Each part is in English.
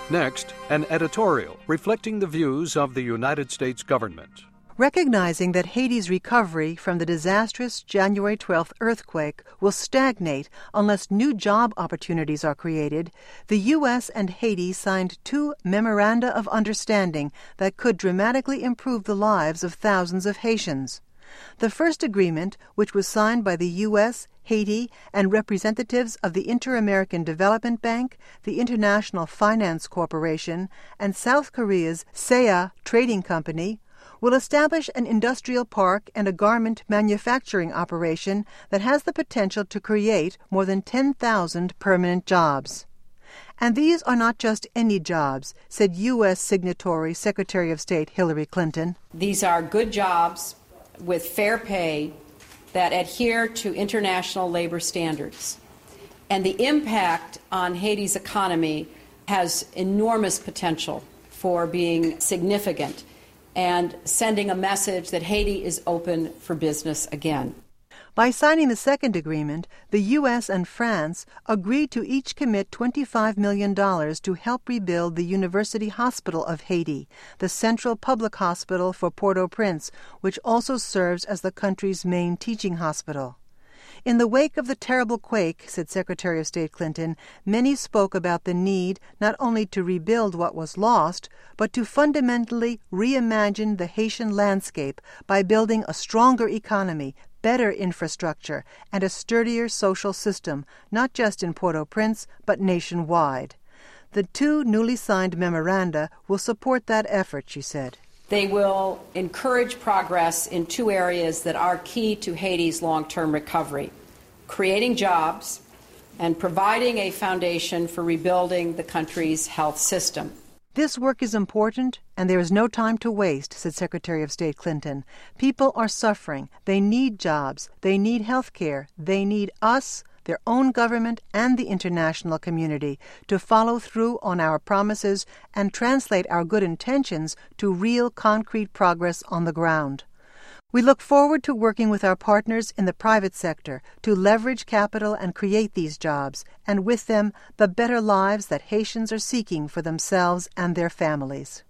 Next, an editorial reflecting the views of the United States government. Recognizing that Haiti's recovery from the disastrous January 12th earthquake will stagnate unless new job opportunities are created, the U.S. and Haiti signed 2 memoranda of understanding that could dramatically improve the lives of thousands of Haitians. The first agreement, which was signed by the U.S., Haiti, and representatives of the Inter-American Development Bank, the International Finance Corporation, and South Korea's SEA Trading Company, will establish an industrial park and a garment manufacturing operation that has the potential to create more than 10,000 permanent jobs. And these are not just any jobs, said U.S. signatory Secretary of State Hillary Clinton. These are good jobs with fair pay that adhere to international labor standards. And the impact on Haiti's economy has enormous potential for being significant and sending a message that Haiti is open for business again. By signing the second agreement, the U.S. and France agreed to each commit $25 million to help rebuild the University Hospital of Haiti, the central public hospital for Port-au-Prince, which also serves as the country's main teaching hospital. In the wake of the terrible quake, said Secretary of State Clinton, many spoke about the need not only to rebuild what was lost, but to fundamentally reimagine the Haitian landscape by building a stronger economy, better infrastructure, and a sturdier social system, not just in Port-au-Prince, but nationwide. The 2 newly signed memoranda will support that effort, she said. They will encourage progress in 2 areas that are key to Haiti's long-term recovery: creating jobs and providing a foundation for rebuilding the country's health system. This work is important, and there is no time to waste, said Secretary of State Clinton. People are suffering. They need jobs. They need health care. They need us, their own government, and the international community to follow through on our promises and translate our good intentions to real concrete progress on the ground. We look forward to working with our partners in the private sector to leverage capital and create these jobs, and with them, the better lives that Haitians are seeking for themselves and their families.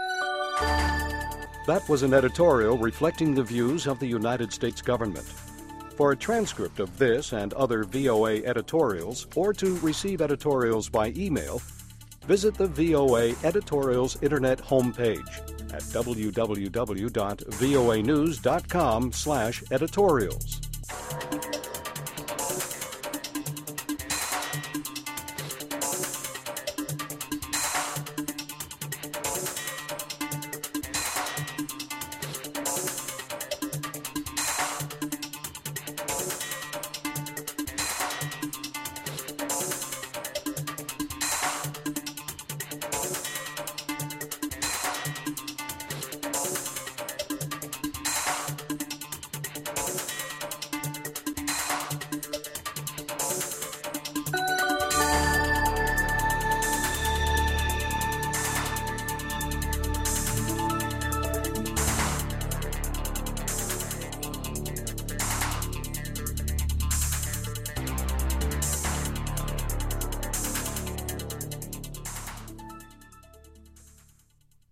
That was an editorial reflecting the views of the United States government. For a transcript of this and other VOA editorials, or to receive editorials by email, visit the VOA Editorials Internet homepage at www.voanews.com/editorials.